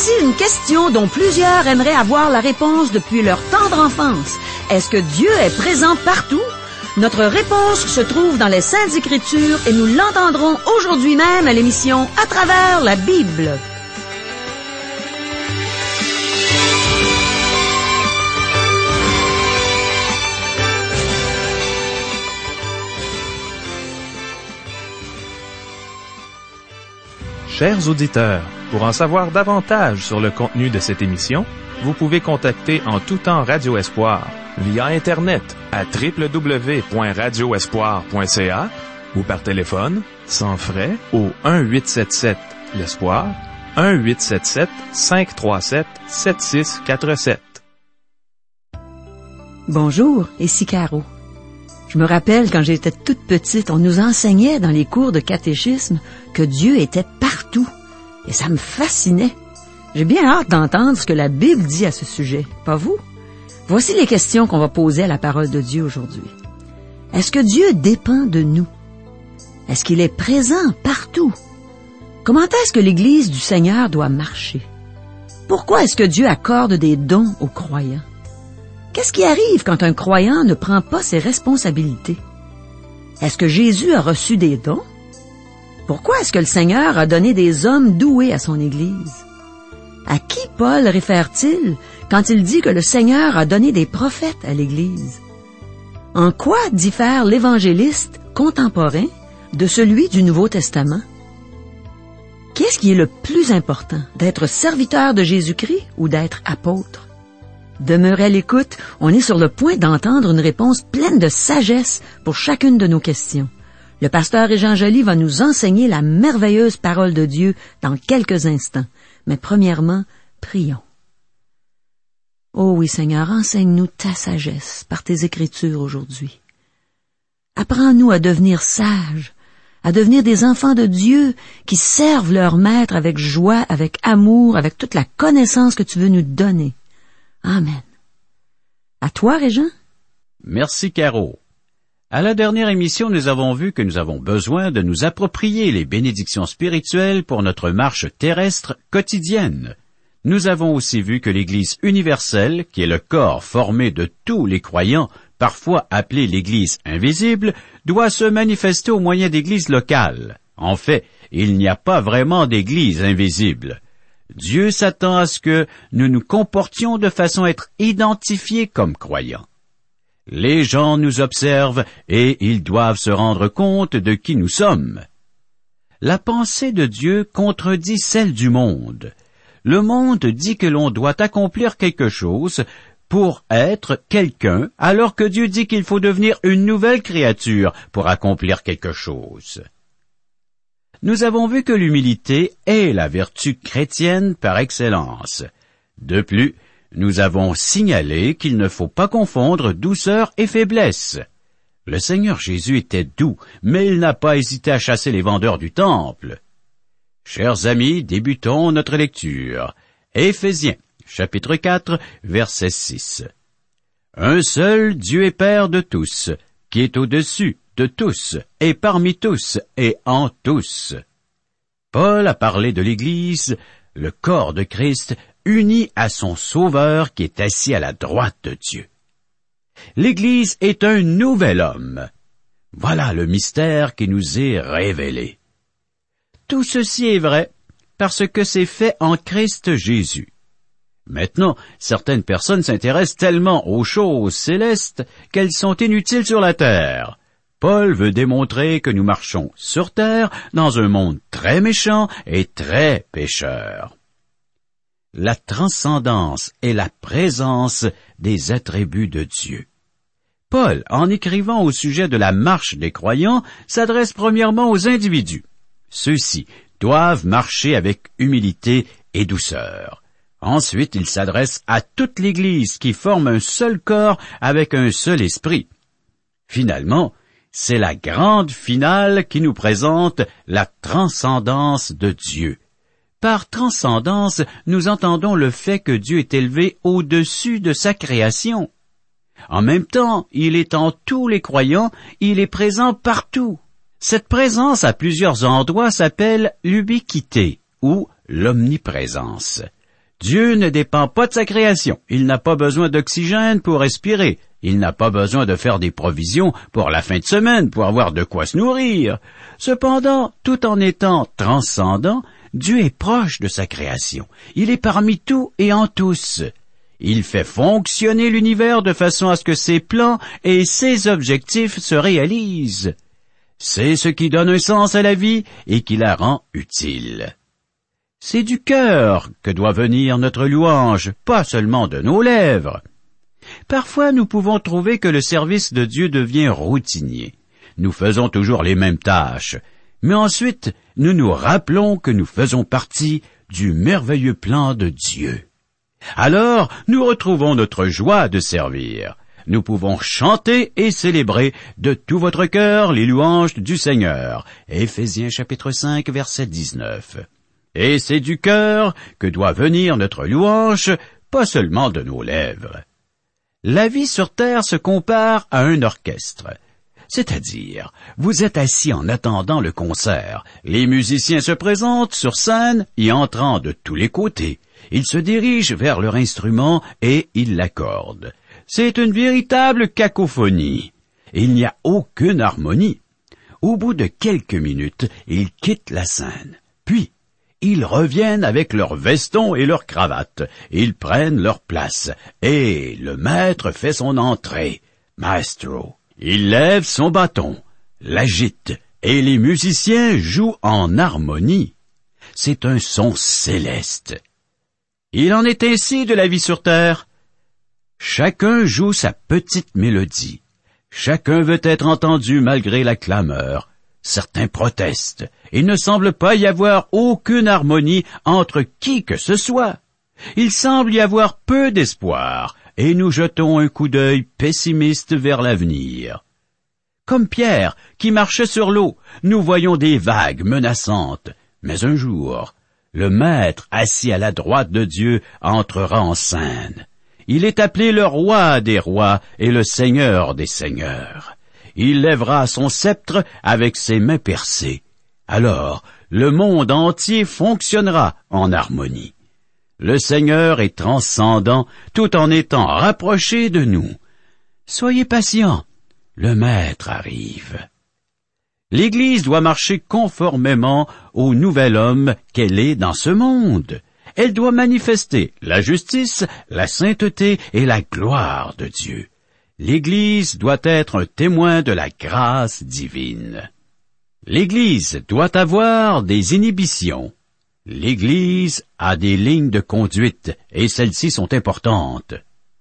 Voici une question dont plusieurs aimeraient avoir la réponse depuis leur tendre enfance. Est-ce que Dieu est présent partout? Notre réponse se trouve dans les Saintes Écritures et nous l'entendrons aujourd'hui même à l'émission À travers la Bible. Chers auditeurs, pour en savoir davantage sur le contenu de cette émission, vous pouvez contacter en tout temps Radio Espoir via Internet à www.radioespoir.ca ou par téléphone, sans frais, au 1-877-l'Espoir, 1-877-537-7647. Bonjour, ici Caro. Je me rappelle quand j'étais toute petite, on nous enseignait dans les cours de catéchisme que Dieu était partout. Et ça me fascinait. J'ai bien hâte d'entendre ce que la Bible dit à ce sujet, pas vous? Voici les questions qu'on va poser à la parole de Dieu aujourd'hui. Est-ce que Dieu dépend de nous? Est-ce qu'il est présent partout? Comment est-ce que l'Église du Seigneur doit marcher? Pourquoi est-ce que Dieu accorde des dons aux croyants? Qu'est-ce qui arrive quand un croyant ne prend pas ses responsabilités? Est-ce que Jésus a reçu des dons? Pourquoi est-ce que le Seigneur a donné des hommes doués à son Église? À qui Paul réfère-t-il quand il dit que le Seigneur a donné des prophètes à l'Église? En quoi diffère l'évangéliste contemporain de celui du Nouveau Testament? Qu'est-ce qui est le plus important, d'être serviteur de Jésus-Christ ou d'être apôtre? Demeurez à l'écoute, on est sur le point d'entendre une réponse pleine de sagesse pour chacune de nos questions. Le pasteur Régent Joly va nous enseigner la merveilleuse parole de Dieu dans quelques instants. Mais premièrement, prions. Oh oui, Seigneur, enseigne-nous ta sagesse par tes Écritures aujourd'hui. Apprends-nous à devenir sages, à devenir des enfants de Dieu qui servent leur Maître avec joie, avec amour, avec toute la connaissance que tu veux nous donner. Amen. À toi, Régent. Merci, Caro. À la dernière émission, nous avons vu que nous avons besoin de nous approprier les bénédictions spirituelles pour notre marche terrestre quotidienne. Nous avons aussi vu que l'Église universelle, qui est le corps formé de tous les croyants, parfois appelée l'Église invisible, doit se manifester au moyen d'églises locales. En fait, il n'y a pas vraiment d'Église invisible. Dieu s'attend à ce que nous nous comportions de façon à être identifiés comme croyants. Les gens nous observent et ils doivent se rendre compte de qui nous sommes. La pensée de Dieu contredit celle du monde. Le monde dit que l'on doit accomplir quelque chose pour être quelqu'un, alors que Dieu dit qu'il faut devenir une nouvelle créature pour accomplir quelque chose. Nous avons vu que l'humilité est la vertu chrétienne par excellence. De plus, nous avons signalé qu'il ne faut pas confondre douceur et faiblesse. Le Seigneur Jésus était doux, mais il n'a pas hésité à chasser les vendeurs du temple. Chers amis, débutons notre lecture. Éphésiens, chapitre 4, verset 6. Un seul Dieu et Père de tous, qui est au-dessus de tous, et parmi tous, et en tous. Paul a parlé de l'Église, le corps de Christ, uni à son Sauveur qui est assis à la droite de Dieu. L'Église est un nouvel homme. Voilà le mystère qui nous est révélé. Tout ceci est vrai parce que c'est fait en Christ Jésus. Maintenant, certaines personnes s'intéressent tellement aux choses célestes qu'elles sont inutiles sur la terre. Paul veut démontrer que nous marchons sur terre dans un monde très méchant et très pécheur. La transcendance est la présence des attributs de Dieu. Paul, en écrivant au sujet de la marche des croyants, s'adresse premièrement aux individus. Ceux-ci doivent marcher avec humilité et douceur. Ensuite, il s'adresse à toute l'Église qui forme un seul corps avec un seul esprit. Finalement, c'est la grande finale qui nous présente la transcendance de Dieu. Par transcendance, nous entendons le fait que Dieu est élevé au-dessus de sa création. En même temps, il est en tous les croyants, il est présent partout. Cette présence à plusieurs endroits s'appelle l'ubiquité ou l'omniprésence. Dieu ne dépend pas de sa création. Il n'a pas besoin d'oxygène pour respirer. Il n'a pas besoin de faire des provisions pour la fin de semaine, pour avoir de quoi se nourrir. Cependant, tout en étant transcendant, Dieu est proche de sa création. Il est parmi tout et en tous. Il fait fonctionner l'univers de façon à ce que ses plans et ses objectifs se réalisent. C'est ce qui donne un sens à la vie et qui la rend utile. C'est du cœur que doit venir notre louange, pas seulement de nos lèvres. Parfois, nous pouvons trouver que le service de Dieu devient routinier. Nous faisons toujours les mêmes tâches, mais ensuite, nous nous rappelons que nous faisons partie du merveilleux plan de Dieu. Alors, nous retrouvons notre joie de servir. Nous pouvons chanter et célébrer de tout votre cœur les louanges du Seigneur. Éphésiens chapitre 5, verset 19. Et c'est du cœur que doit venir notre louange, pas seulement de nos lèvres. La vie sur terre se compare à un orchestre. C'est-à-dire, vous êtes assis en attendant le concert. Les musiciens se présentent sur scène y entrant de tous les côtés. Ils se dirigent vers leur instrument et ils l'accordent. C'est une véritable cacophonie. Il n'y a aucune harmonie. Au bout de quelques minutes, ils quittent la scène. Puis, ils reviennent avec leurs vestons et leurs cravates. Ils prennent leur place. Et le maître fait son entrée. Maestro. Il lève son bâton, l'agite, et les musiciens jouent en harmonie. C'est un son céleste. Il en est ainsi de la vie sur terre. Chacun joue sa petite mélodie. Chacun veut être entendu malgré la clameur. Certains protestent. Il ne semble pas y avoir aucune harmonie entre qui que ce soit. Il semble y avoir peu d'espoir, et nous jetons un coup d'œil pessimiste vers l'avenir. Comme Pierre, qui marchait sur l'eau, nous voyons des vagues menaçantes. Mais un jour, le Maître, assis à la droite de Dieu, entrera en scène. Il est appelé le Roi des rois et le Seigneur des seigneurs. Il lèvera son sceptre avec ses mains percées. Alors, le monde entier fonctionnera en harmonie. Le Seigneur est transcendant tout en étant rapproché de nous. Soyez patients, le Maître arrive. L'Église doit marcher conformément au nouvel homme qu'elle est dans ce monde. Elle doit manifester la justice, la sainteté et la gloire de Dieu. L'Église doit être un témoin de la grâce divine. L'Église doit avoir des inhibitions. L'Église a des lignes de conduite, et celles-ci sont importantes.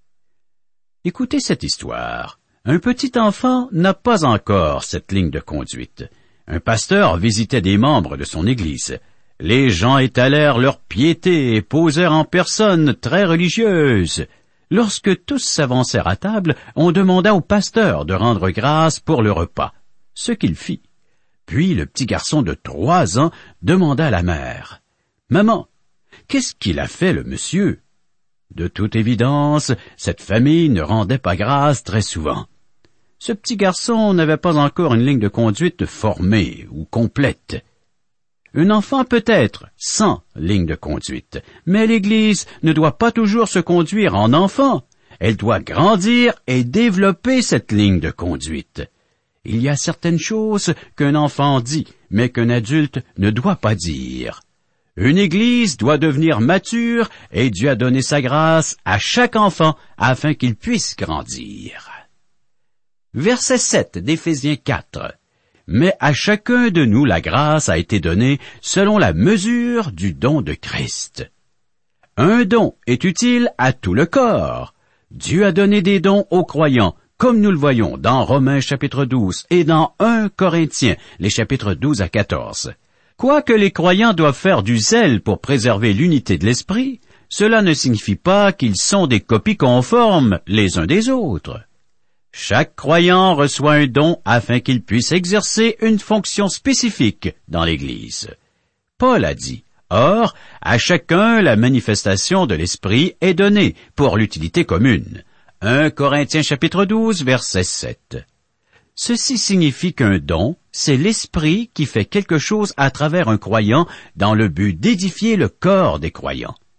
Écoutez cette histoire. Un petit enfant n'a pas encore cette ligne de conduite. Un pasteur visitait des membres de son Église. Les gens étalèrent leur piété et posèrent en personne très religieuse. Lorsque tous s'avancèrent à table, on demanda au pasteur de rendre grâce pour le repas, ce qu'il fit. Puis le petit garçon de 3 ans demanda à la mère, « Maman, qu'est-ce qu'il a fait le monsieur ?» De toute évidence, cette famille ne rendait pas grâce très souvent. Ce petit garçon n'avait pas encore une ligne de conduite formée ou complète. Un enfant peut être sans ligne de conduite, mais l'Église ne doit pas toujours se conduire en enfant. Elle doit grandir et développer cette ligne de conduite. Il y a certaines choses qu'un enfant dit, mais qu'un adulte ne doit pas dire. Une Église doit devenir mature et Dieu a donné sa grâce à chaque enfant afin qu'il puisse grandir. Verset 7 d'Éphésiens 4. Mais à chacun de nous la grâce a été donnée selon la mesure du don de Christ. Un don est utile à tout le corps. Dieu a donné des dons aux croyants, comme nous le voyons dans Romains chapitre 12 et dans 1 Corinthiens, les chapitres 12 à 14. Quoique les croyants doivent faire du zèle pour préserver l'unité de l'esprit, cela ne signifie pas qu'ils sont des copies conformes les uns des autres. Chaque croyant reçoit un don afin qu'il puisse exercer une fonction spécifique dans l'Église. Paul a dit, « Or, à chacun la manifestation de l'Esprit est donnée pour l'utilité commune. » 1 Corinthiens chapitre 12, verset 7. Ceci signifie qu'un don, c'est l'Esprit qui fait quelque chose à travers un croyant dans le but d'édifier le corps des croyants.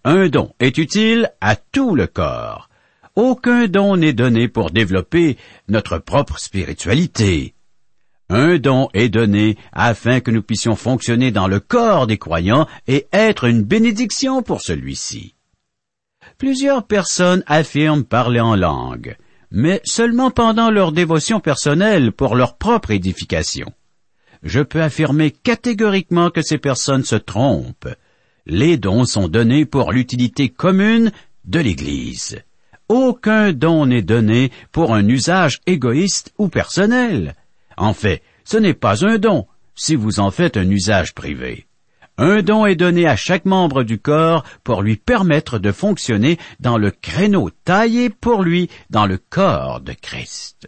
Un don est utile à tout le corps. Aucun don n'est donné pour développer notre propre spiritualité. Un don est donné afin que nous puissions fonctionner dans le corps des croyants et être une bénédiction pour celui-ci. Plusieurs personnes affirment parler en langue, mais seulement pendant leur dévotion personnelle pour leur propre édification. Je peux affirmer catégoriquement que ces personnes se trompent. Les dons sont donnés pour l'utilité commune de l'Église. Aucun don n'est donné pour un usage égoïste ou personnel. En fait, ce n'est pas un don si vous en faites un usage privé. Un don est donné à chaque membre du corps pour lui permettre de fonctionner dans le créneau taillé pour lui dans le corps de Christ.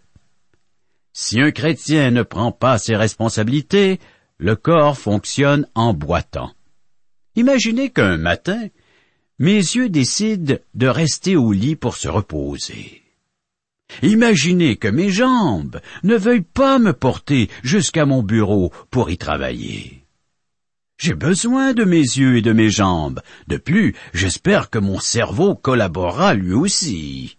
Si un chrétien ne prend pas ses responsabilités, le corps fonctionne en boitant. Imaginez qu'un matin, mes yeux décident de rester au lit pour se reposer. Imaginez que mes jambes ne veuillent pas me porter jusqu'à mon bureau pour y travailler. J'ai besoin de mes yeux et de mes jambes. De plus, j'espère que mon cerveau collaborera lui aussi.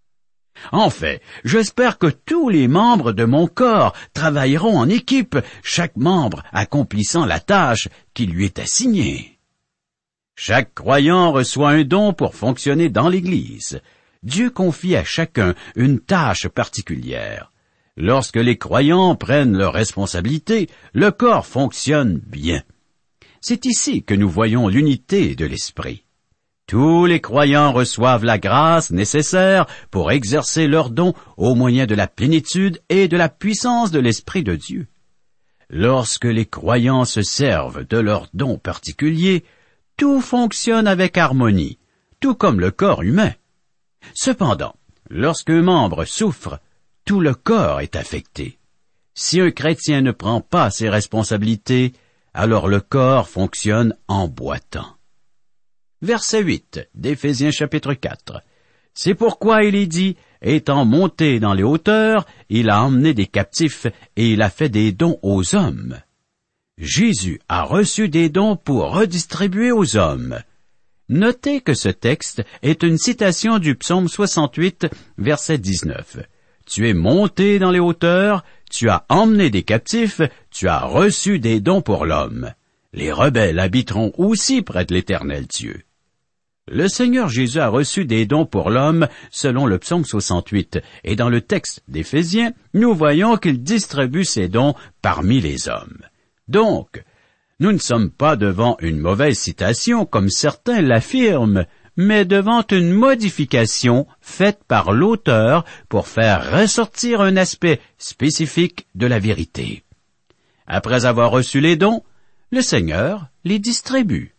En fait, j'espère que tous les membres de mon corps travailleront en équipe, chaque membre accomplissant la tâche qui lui est assignée. Chaque croyant reçoit un don pour fonctionner dans l'Église. Dieu confie à chacun une tâche particulière. Lorsque les croyants prennent leurs responsabilités, le corps fonctionne bien. C'est ici que nous voyons l'unité de l'Esprit. Tous les croyants reçoivent la grâce nécessaire pour exercer leurs dons au moyen de la plénitude et de la puissance de l'Esprit de Dieu. Lorsque les croyants se servent de leurs dons particuliers, tout fonctionne avec harmonie, tout comme le corps humain. Cependant, lorsqu'un membre souffre, tout le corps est affecté. Si un chrétien ne prend pas ses responsabilités, alors le corps fonctionne en boitant. Verset 8 d'Éphésiens chapitre 4. C'est pourquoi il est dit, étant monté dans les hauteurs, il a emmené des captifs et il a fait des dons aux hommes. Jésus a reçu des dons pour redistribuer aux hommes. Notez que ce texte est une citation du psaume 68, verset 19. Tu es monté dans les hauteurs, tu as emmené des captifs, tu as reçu des dons pour l'homme. Les rebelles habiteront aussi près de l'Éternel Dieu. Le Seigneur Jésus a reçu des dons pour l'homme selon le psaume 68, et dans le texte d'Éphésiens, nous voyons qu'il distribue ses dons parmi les hommes. Donc, nous ne sommes pas devant une mauvaise citation comme certains l'affirment, mais devant une modification faite par l'auteur pour faire ressortir un aspect spécifique de la vérité. Après avoir reçu les dons, le Seigneur les distribue.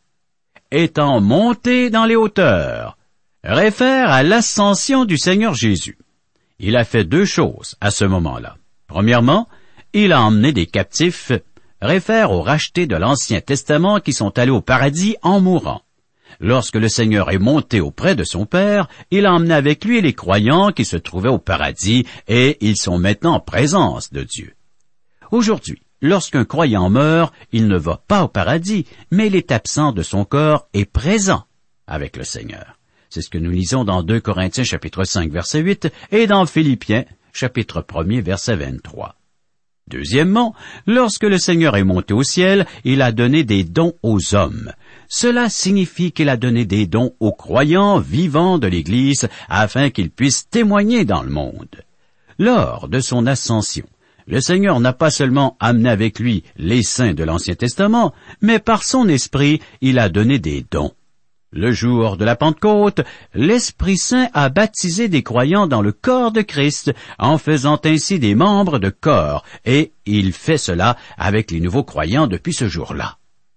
Étant monté dans les hauteurs, réfère à l'ascension du Seigneur Jésus. Il a fait deux choses à ce moment-là. Premièrement, il a emmené des captifs, réfère aux rachetés de l'Ancien Testament qui sont allés au paradis en mourant. Lorsque le Seigneur est monté auprès de son Père, il a emmené avec lui les croyants qui se trouvaient au paradis et ils sont maintenant en présence de Dieu. Aujourd'hui, lorsqu'un croyant meurt, il ne va pas au paradis, mais il est absent de son corps et présent avec le Seigneur. C'est ce que nous lisons dans 2 Corinthiens chapitre 5 verset 8 et dans Philippiens chapitre 1er verset 23. Deuxièmement, lorsque le Seigneur est monté au ciel, il a donné des dons aux hommes. Cela signifie qu'il a donné des dons aux croyants vivants de l'Église afin qu'ils puissent témoigner dans le monde. Lors de son ascension, le Seigneur n'a pas seulement amené avec lui les saints de l'Ancien Testament, mais par son Esprit, il a donné des dons. Le jour de la Pentecôte, l'Esprit Saint a baptisé des croyants dans le corps de Christ, en faisant ainsi des membres de corps, et il fait cela avec les nouveaux croyants depuis ce jour-là.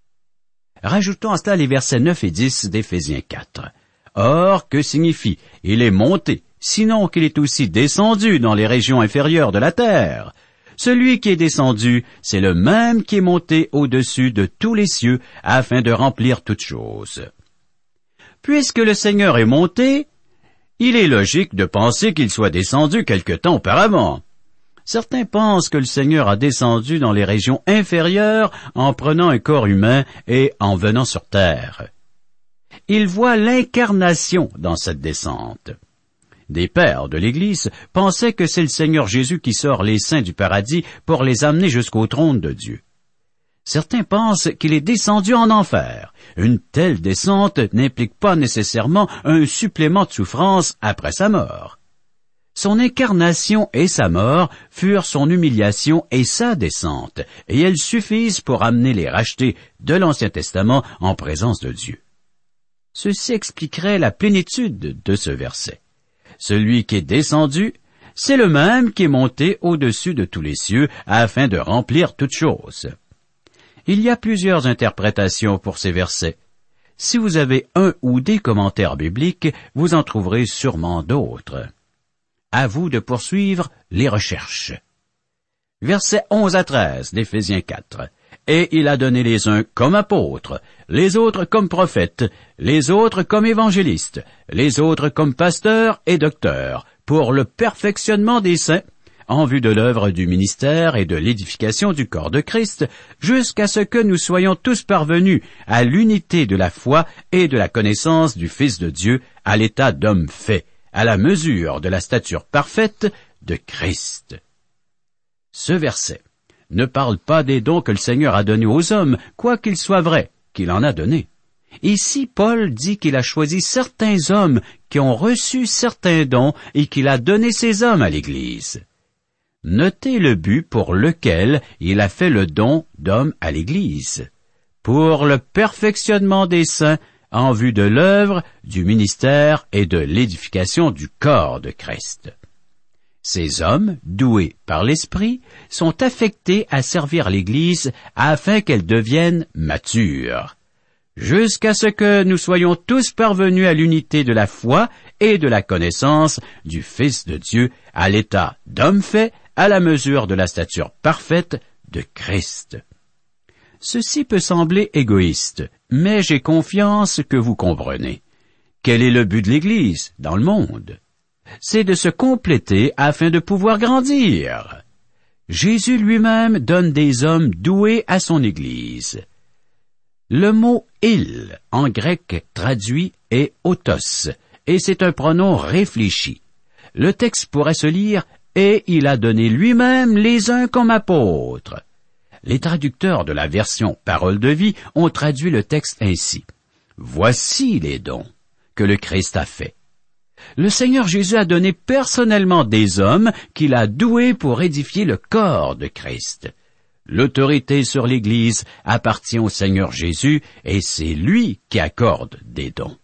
Rajoutons à cela les versets 9 et 10 d'Éphésiens 4. Or, que signifie « il est monté », sinon qu'il est aussi descendu dans les régions inférieures de la terre? Celui qui est descendu, c'est le même qui est monté au-dessus de tous les cieux, afin de remplir toutes choses. Puisque le Seigneur est monté, il est logique de penser qu'il soit descendu quelque temps auparavant. Certains pensent que le Seigneur a descendu dans les régions inférieures en prenant un corps humain et en venant sur terre. Il voit l'incarnation dans cette descente. Des pères de l'Église pensaient que c'est le Seigneur Jésus qui sort les saints du paradis pour les amener jusqu'au trône de Dieu. Certains pensent qu'il est descendu en enfer. Une telle descente n'implique pas nécessairement un supplément de souffrance après sa mort. Son incarnation et sa mort furent son humiliation et sa descente, et elles suffisent pour amener les rachetés de l'Ancien Testament en présence de Dieu. Ceci expliquerait la plénitude de ce verset. Celui qui est descendu, c'est le même qui est monté au-dessus de tous les cieux afin de remplir toutes choses. Il y a plusieurs interprétations pour ces versets. Si vous avez un ou des commentaires bibliques, vous en trouverez sûrement d'autres. À vous de poursuivre les recherches. Versets 11 à 13 d'Éphésiens 4. Et il a donné les uns comme apôtres, les autres comme prophètes, les autres comme évangélistes, les autres comme pasteurs et docteurs, pour le perfectionnement des saints, en vue de l'œuvre du ministère et de l'édification du corps de Christ, jusqu'à ce que nous soyons tous parvenus à l'unité de la foi et de la connaissance du Fils de Dieu, à l'état d'homme fait, à la mesure de la stature parfaite de Christ. Ce verset ne parle pas des dons que le Seigneur a donnés aux hommes, quoiqu'il soit vrai qu'il en a donné. Ici, Paul dit qu'il a choisi certains hommes qui ont reçu certains dons et qu'il a donné ces hommes à l'Église. Notez le but pour lequel il a fait le don d'hommes à l'Église, pour le perfectionnement des saints en vue de l'œuvre, du ministère et de l'édification du corps de Christ. Ces hommes, doués par l'Esprit, sont affectés à servir l'Église afin qu'elle devienne mature, jusqu'à ce que nous soyons tous parvenus à l'unité de la foi et de la connaissance du Fils de Dieu, à l'état d'homme fait, à la mesure de la stature parfaite de Christ. Ceci peut sembler égoïste, mais j'ai confiance que vous comprenez. Quel est le but de l'Église dans le monde? C'est de se compléter afin de pouvoir grandir. Jésus lui-même donne des hommes doués à son Église. Le mot « il » en grec traduit est « autos » et c'est un pronom réfléchi. Le texte pourrait se lire « et il a donné lui-même les uns comme apôtres ». Les traducteurs de la version Parole de vie ont traduit le texte ainsi. Voici les dons que le Christ a faits. Le Seigneur Jésus a donné personnellement des hommes qu'il a doués pour édifier le corps de Christ. L'autorité sur l'Église appartient au Seigneur Jésus et c'est lui qui accorde des dons.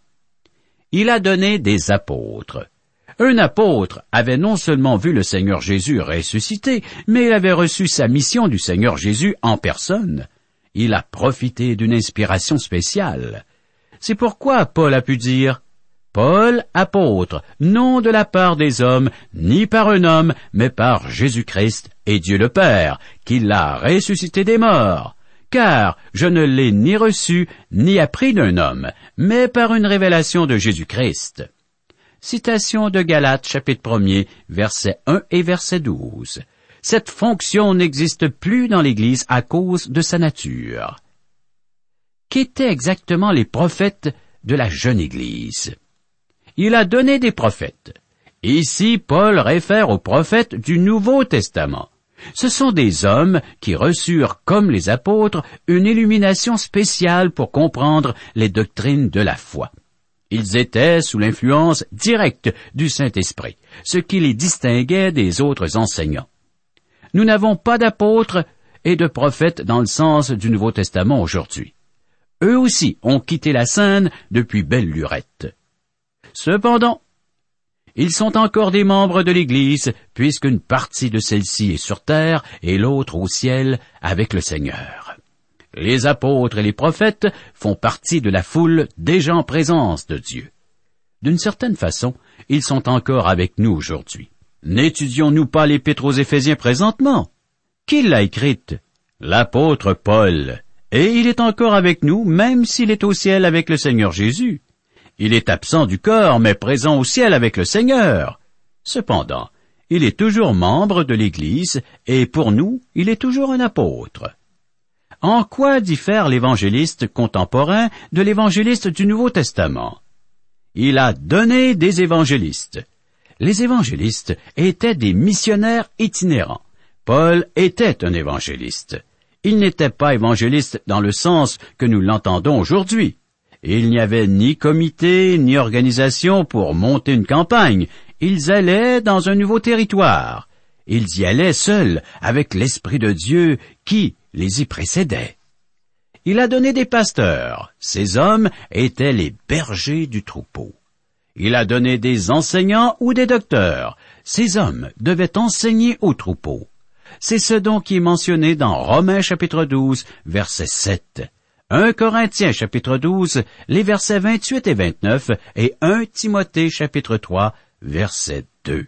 Il a donné des apôtres. Un apôtre avait non seulement vu le Seigneur Jésus ressuscité, mais il avait reçu sa mission du Seigneur Jésus en personne. Il a profité d'une inspiration spéciale. C'est pourquoi Paul a pu dire « Paul, apôtre, non de la part des hommes, ni par un homme, mais par Jésus-Christ et Dieu le Père, qui l'a ressuscité des morts. Car je ne l'ai ni reçu, ni appris d'un homme, mais par une révélation de Jésus-Christ. » Citation de Galates, chapitre 1er, versets 1 et verset 12. Cette fonction n'existe plus dans l'Église à cause de sa nature. Qu'étaient exactement les prophètes de la jeune Église? Il a donné des prophètes. Ici, Paul réfère aux prophètes du Nouveau Testament. Ce sont des hommes qui reçurent, comme les apôtres, une illumination spéciale pour comprendre les doctrines de la foi. Ils étaient sous l'influence directe du Saint-Esprit, ce qui les distinguait des autres enseignants. Nous n'avons pas d'apôtres et de prophètes dans le sens du Nouveau Testament aujourd'hui. Eux aussi ont quitté la scène depuis belle lurette. Cependant, ils sont encore des membres de l'Église, puisqu'une partie de celle-ci est sur terre et l'autre au ciel avec le Seigneur. Les apôtres et les prophètes font partie de la foule déjà en présence de Dieu. D'une certaine façon, ils sont encore avec nous aujourd'hui. N'étudions-nous pas l'Épître aux Éphésiens présentement? Qui l'a écrite? L'apôtre Paul. Et il est encore avec nous, même s'il est au ciel avec le Seigneur Jésus. Il est absent du corps, mais présent au ciel avec le Seigneur. Cependant, il est toujours membre de l'Église, et pour nous, il est toujours un apôtre. En quoi diffère l'évangéliste contemporain de l'évangéliste du Nouveau Testament? Il a donné des évangélistes. Les évangélistes étaient des missionnaires itinérants. Paul était un évangéliste. Il n'était pas évangéliste dans le sens que nous l'entendons aujourd'hui. Il n'y avait ni comité, ni organisation pour monter une campagne. Ils allaient dans un nouveau territoire. Ils y allaient seuls, avec l'Esprit de Dieu qui les y précédait. Il a donné des pasteurs. Ces hommes étaient les bergers du troupeau. Il a donné des enseignants ou des docteurs. Ces hommes devaient enseigner au troupeau. C'est ce donc qui est mentionné dans Romains chapitre 12, verset 7. 1 Corinthiens chapitre 12, les versets 28 et 29 et 1 Timothée chapitre 3, verset 2.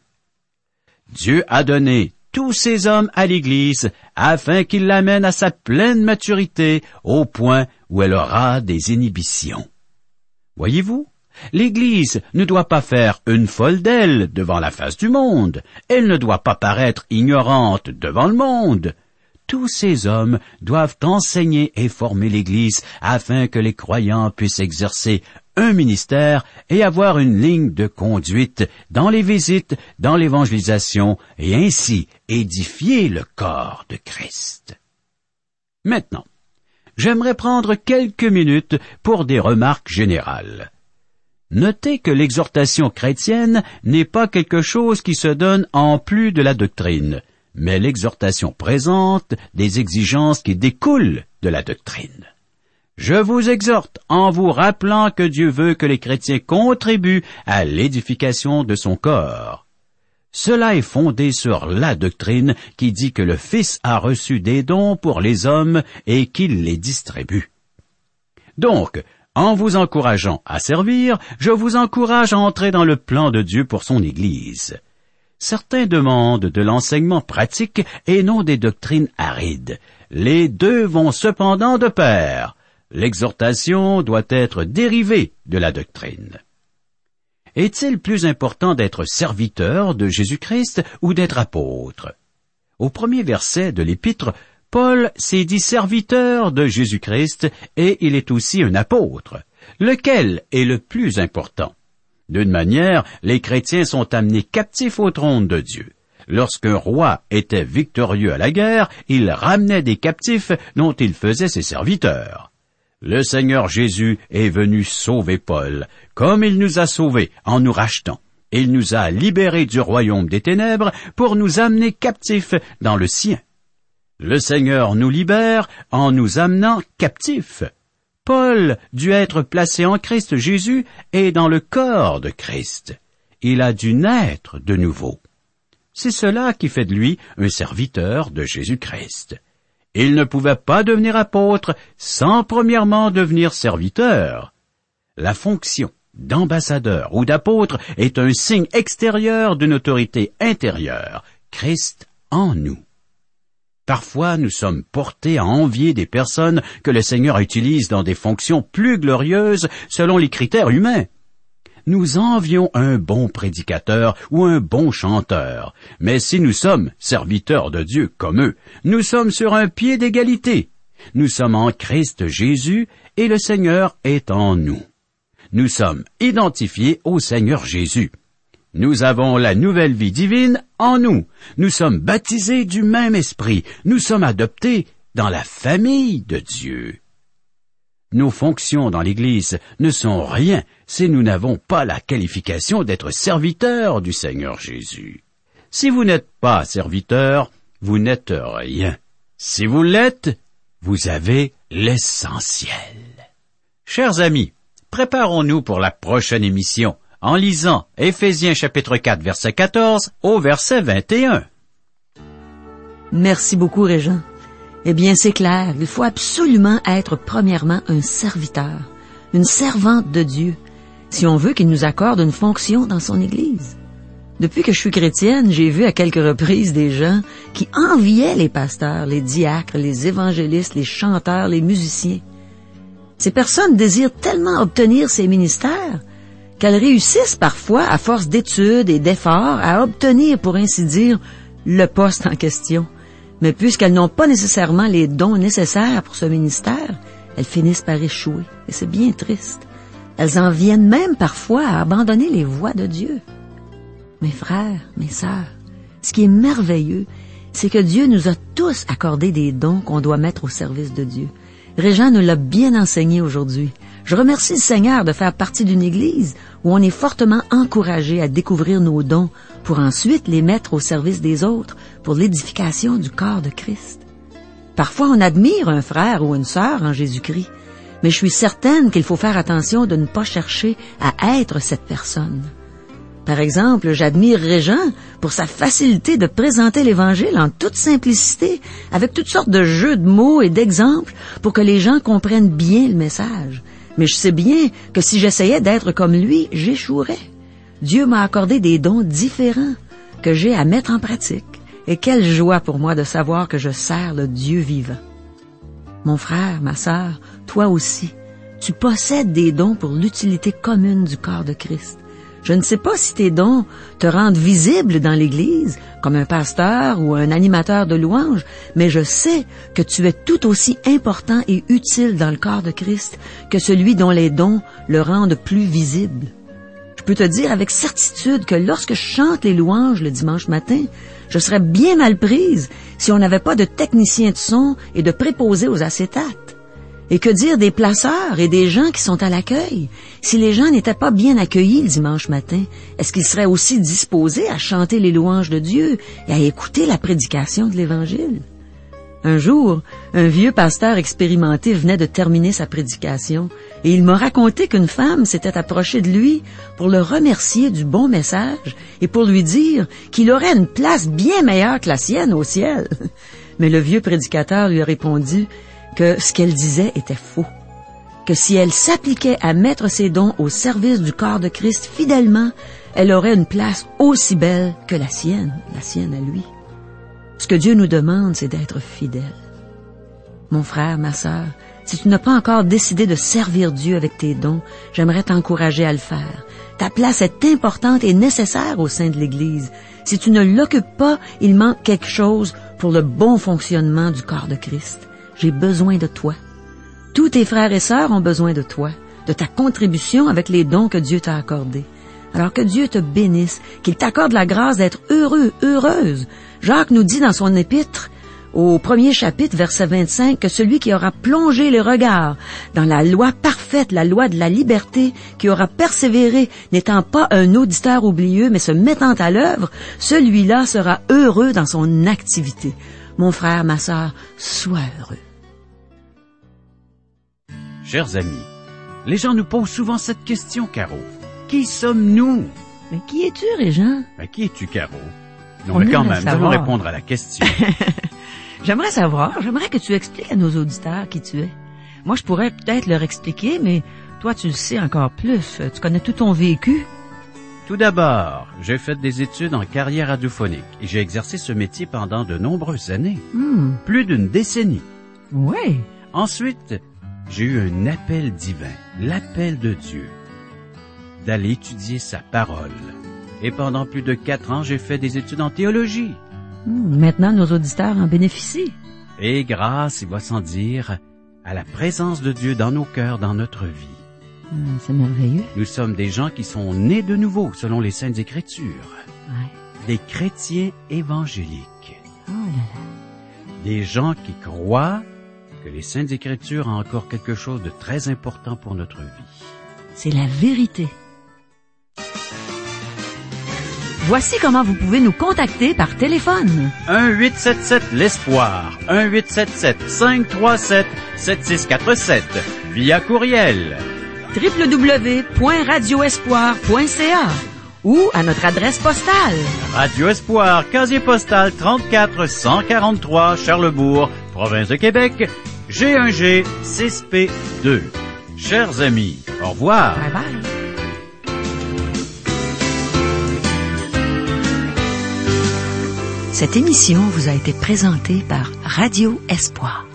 Dieu a donné tous ces hommes à l'Église afin qu'il l'amène à sa pleine maturité au point où elle aura des inhibitions. Voyez-vous, l'Église ne doit pas faire une folle d'elle devant la face du monde. Elle ne doit pas paraître ignorante devant le monde. Tous ces hommes doivent enseigner et former l'Église afin que les croyants puissent exercer un ministère et avoir une ligne de conduite dans les visites, dans l'évangélisation et ainsi édifier le corps de Christ. Maintenant, j'aimerais prendre quelques minutes pour des remarques générales. Notez que l'exhortation chrétienne n'est pas quelque chose qui se donne en plus de la doctrine, mais l'exhortation présente des exigences qui découlent de la doctrine. Je vous exhorte en vous rappelant que Dieu veut que les chrétiens contribuent à l'édification de son corps. Cela est fondé sur la doctrine qui dit que le Fils a reçu des dons pour les hommes et qu'il les distribue. Donc, en vous encourageant à servir, je vous encourage à entrer dans le plan de Dieu pour son Église. Certains demandent de l'enseignement pratique et non des doctrines arides. Les deux vont cependant de pair. L'exhortation doit être dérivée de la doctrine. Est-il plus important d'être serviteur de Jésus-Christ ou d'être apôtre? Au premier verset de l'Épître, Paul s'est dit serviteur de Jésus-Christ et il est aussi un apôtre. Lequel est le plus important? D'une manière, les chrétiens sont amenés captifs au trône de Dieu. Lorsqu'un roi était victorieux à la guerre, il ramenait des captifs dont il faisait ses serviteurs. Le Seigneur Jésus est venu sauver Paul, comme il nous a sauvés en nous rachetant. Il nous a libérés du royaume des ténèbres pour nous amener captifs dans le sien. Le Seigneur nous libère en nous amenant captifs. Paul dut être placé en Christ Jésus et dans le corps de Christ. Il a dû naître de nouveau. C'est cela qui fait de lui un serviteur de Jésus-Christ. Il ne pouvait pas devenir apôtre sans premièrement devenir serviteur. La fonction d'ambassadeur ou d'apôtre est un signe extérieur d'une autorité intérieure, Christ en nous. Parfois, nous sommes portés à envier des personnes que le Seigneur utilise dans des fonctions plus glorieuses selon les critères humains. Nous envions un bon prédicateur ou un bon chanteur, mais si nous sommes serviteurs de Dieu comme eux, nous sommes sur un pied d'égalité. Nous sommes en Christ Jésus et le Seigneur est en nous. Nous sommes identifiés au Seigneur Jésus. Nous avons la nouvelle vie divine en nous. Nous sommes baptisés du même esprit. Nous sommes adoptés dans la famille de Dieu. Nos fonctions dans l'Église ne sont rien si nous n'avons pas la qualification d'être serviteurs du Seigneur Jésus. Si vous n'êtes pas serviteur, vous n'êtes rien. Si vous l'êtes, vous avez l'essentiel. Chers amis, préparons-nous pour la prochaine émission en lisant Éphésiens chapitre 4, verset 14 au verset 21. Merci beaucoup, Régent. Eh bien, c'est clair, il faut absolument être premièrement un serviteur, une servante de Dieu, si on veut qu'il nous accorde une fonction dans son Église. Depuis que je suis chrétienne, j'ai vu à quelques reprises des gens qui enviaient les pasteurs, les diacres, les évangélistes, les chanteurs, les musiciens. Ces personnes désirent tellement obtenir ces ministères qu'elles réussissent parfois, à force d'études et d'efforts, à obtenir, pour ainsi dire, le poste en question. Mais puisqu'elles n'ont pas nécessairement les dons nécessaires pour ce ministère, elles finissent par échouer. Et c'est bien triste. Elles en viennent même parfois à abandonner les voies de Dieu. Mes frères, mes sœurs, ce qui est merveilleux, c'est que Dieu nous a tous accordé des dons qu'on doit mettre au service de Dieu. Régent nous l'a bien enseigné aujourd'hui. Je remercie le Seigneur de faire partie d'une église où on est fortement encouragé à découvrir nos dons pour ensuite les mettre au service des autres pour l'édification du corps de Christ. Parfois, on admire un frère ou une sœur en Jésus-Christ, mais je suis certaine qu'il faut faire attention de ne pas chercher à être cette personne. Par exemple, j'admire Régent pour sa facilité de présenter l'Évangile en toute simplicité, avec toutes sortes de jeux de mots et d'exemples pour que les gens comprennent bien le message. Mais je sais bien que si j'essayais d'être comme lui, j'échouerais. Dieu m'a accordé des dons différents que j'ai à mettre en pratique. Et quelle joie pour moi de savoir que je sers le Dieu vivant. Mon frère, ma sœur, toi aussi, tu possèdes des dons pour l'utilité commune du corps de Christ. Je ne sais pas si tes dons te rendent visible dans l'Église, comme un pasteur ou un animateur de louanges, mais je sais que tu es tout aussi important et utile dans le corps de Christ que celui dont les dons le rendent plus visible. Je peux te dire avec certitude que lorsque je chante les louanges le dimanche matin, je serais bien mal prise si on n'avait pas de technicien de son et de préposés aux acétates. Et que dire des placeurs et des gens qui sont à l'accueil? Si les gens n'étaient pas bien accueillis le dimanche matin, est-ce qu'ils seraient aussi disposés à chanter les louanges de Dieu et à écouter la prédication de l'Évangile? Un jour, un vieux pasteur expérimenté venait de terminer sa prédication et il m'a raconté qu'une femme s'était approchée de lui pour le remercier du bon message et pour lui dire qu'il aurait une place bien meilleure que la sienne au ciel. Mais le vieux prédicateur lui a répondu que ce qu'elle disait était faux, que si elle s'appliquait à mettre ses dons au service du corps de Christ fidèlement, elle aurait une place aussi belle que la sienne à lui. Ce que Dieu nous demande, c'est d'être fidèles. Mon frère, ma sœur, si tu n'as pas encore décidé de servir Dieu avec tes dons, j'aimerais t'encourager à le faire. Ta place est importante et nécessaire au sein de l'Église. Si tu ne l'occupes pas, il manque quelque chose pour le bon fonctionnement du corps de Christ. J'ai besoin de toi. Tous tes frères et sœurs ont besoin de toi, de ta contribution avec les dons que Dieu t'a accordés. Alors que Dieu te bénisse, qu'il t'accorde la grâce d'être heureux, heureuse. Jacques nous dit dans son épître, au 1er chapitre, verset 25, que celui qui aura plongé les regards dans la loi parfaite, la loi de la liberté, qui aura persévéré, n'étant pas un auditeur oublieux, mais se mettant à l'œuvre, celui-là sera heureux dans son activité. Mon frère, ma sœur, sois heureux. Chers amis, les gens nous posent souvent cette question, Caro. Qui sommes-nous? Mais qui es-tu, Régent? Qui es-tu, Caro? Non, mais quand même, nous allons répondre à la question. J'aimerais que tu expliques à nos auditeurs qui tu es. Moi, je pourrais peut-être leur expliquer, mais toi, tu le sais encore plus. Tu connais tout ton vécu. Tout d'abord, j'ai fait des études en carrière radiophonique et j'ai exercé ce métier pendant de nombreuses années. Plus d'une décennie. Oui. Ensuite, j'ai eu un appel divin, l'appel de Dieu, d'aller étudier sa parole. Et pendant plus de 4 ans, j'ai fait des études en théologie. Maintenant, nos auditeurs en bénéficient. Et grâce, il va sans dire, à la présence de Dieu dans nos cœurs, dans notre vie. C'est merveilleux. Nous sommes des gens qui sont nés de nouveau, selon les Saintes Écritures. Ouais. Des chrétiens évangéliques. Oh là là. Des gens qui croient que les Saintes Écritures ont encore quelque chose de très important pour notre vie. C'est la vérité. Voici comment vous pouvez nous contacter par téléphone. 1-877-L'Espoir. 1-877-537-7647. Via courriel. www.radioespoir.ca ou à notre adresse postale. Radio Espoir, casier postal 34 143 Charlebourg, province de Québec, G1G 6P2. Chers amis, au revoir. Bye bye. Cette émission vous a été présentée par Radio Espoir.